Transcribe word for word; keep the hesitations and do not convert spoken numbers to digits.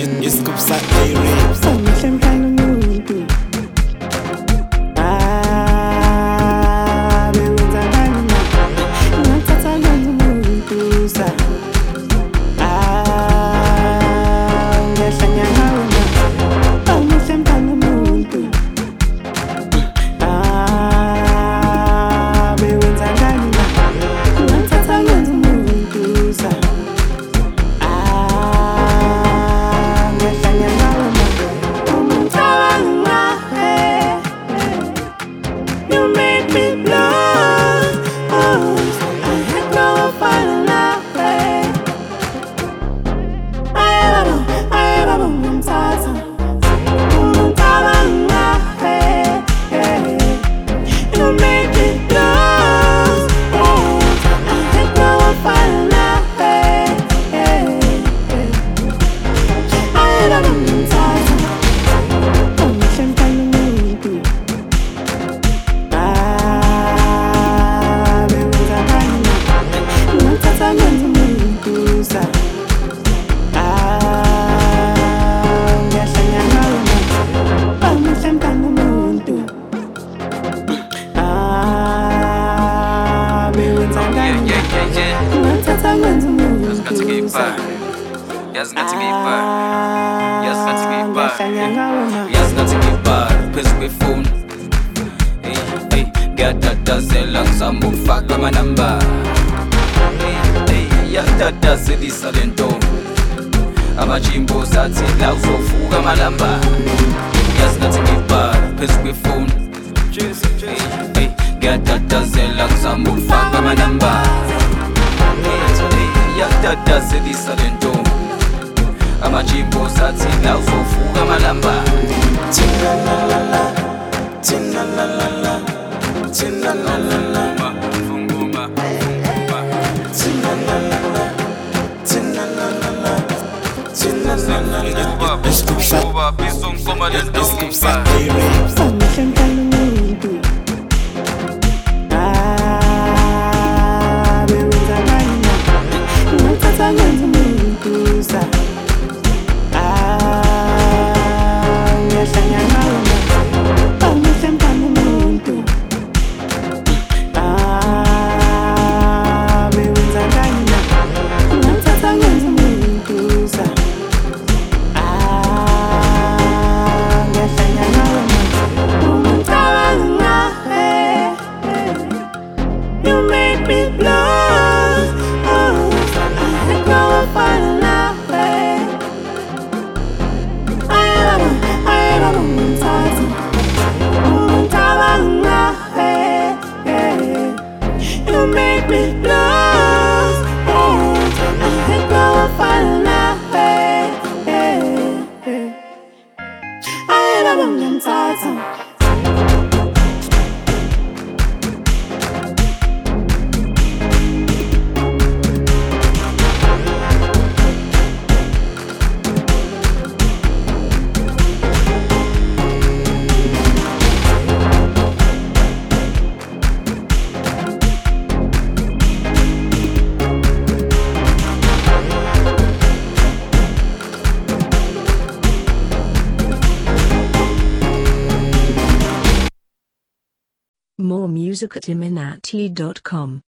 Isikubsa lyrics Umhlempana umuntu Ah bewenza ngani na Ngathatha ngenza umuntu sa Ah ngehlanya ngawe na Umhlempana umuntu Ah bewenza ngani na Ngathatha ngenza umuntu sa Yes, got to be bad. Yes, got to be bad. Yes, got to be bad. Pissed with phone. Hey, hey, get that does it like some move fuck my number. Hey, hey, yeah, that does it is sudden tone. I'm a jimbo sati now so fuga my number. Yes, got to be bad. Pissed with phone. Hey, hey, get that does it like some move fuck my number. Hey, hey, yeah, that does it is sudden tone. I'm a jimbo sati now so fuga malamba. Tina la la la, tina la la la, tina la la la, Funguma, tina la la la, tina la la la, tina la la la. Isikubsa Isikubsa lyrics Umhlempana umuntu Ah bewenza ngani na Ngathatha ngenza umuntu sa More music at iminati dot com.